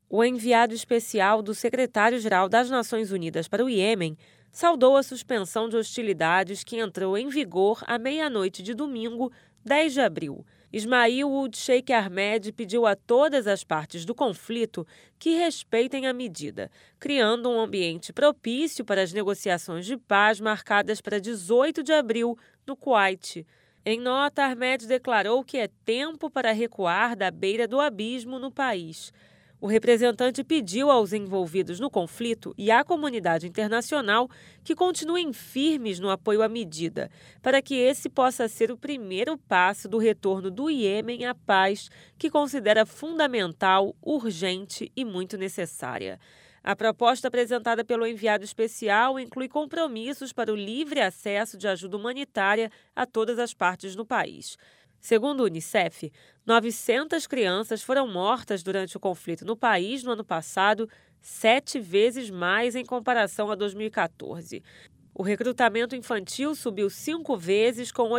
O enviado especial do secretário-geral das Nações Unidas para o Iêmen saudou a suspensão de hostilidades que entrou em vigor à meia-noite de domingo, 10 de abril. Ismail Ould Sheikh Ahmed pediu a todas as partes do conflito que respeitem a medida, criando um ambiente propício para as negociações de paz marcadas para 18 de abril, no Kuwait. Em nota, Ahmed declarou que é tempo para recuar da beira do abismo no país. O representante pediu aos envolvidos no conflito e à comunidade internacional que continuem firmes no apoio à medida, para que esse possa ser o primeiro passo do retorno do Iêmen à paz, que considera fundamental, urgente e muito necessária. A proposta apresentada pelo enviado especial inclui compromissos para o livre acesso de ajuda humanitária a todas as partes no país. Segundo o Unicef, 900 crianças foram mortas durante o conflito no país no ano passado, 7 vezes mais em comparação a 2014. O recrutamento infantil subiu 5 vezes, com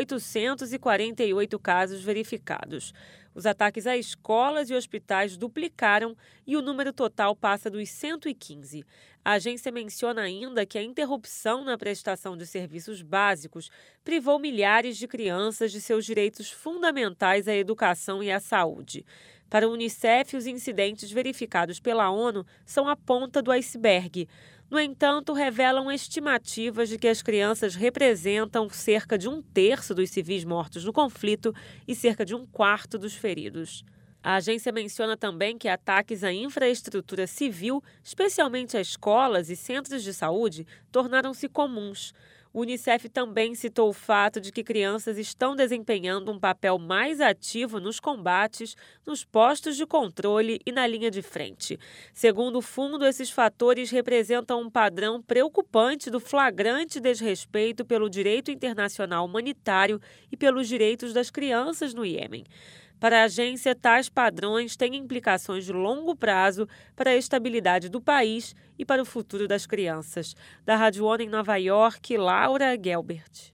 848 casos verificados. Os ataques a escolas e hospitais duplicaram e o número total passa dos 115. A agência menciona ainda que a interrupção na prestação de serviços básicos privou milhares de crianças de seus direitos fundamentais à educação e à saúde. Para o Unicef, os incidentes verificados pela ONU são a ponta do iceberg. No entanto, revelam estimativas de que as crianças representam cerca de 1/3 dos civis mortos no conflito e cerca de 1/4 dos feridos. A agência menciona também que ataques à infraestrutura civil, especialmente a escolas e centros de saúde, tornaram-se comuns. O Unicef também citou o fato de que crianças estão desempenhando um papel mais ativo nos combates, nos postos de controle e na linha de frente. Segundo o fundo, esses fatores representam um padrão preocupante do flagrante desrespeito pelo direito internacional humanitário e pelos direitos das crianças no Iêmen. Para a agência, tais padrões têm implicações de longo prazo para a estabilidade do país e para o futuro das crianças. Da Rádio ONU em Nova York, Laura Gelbert.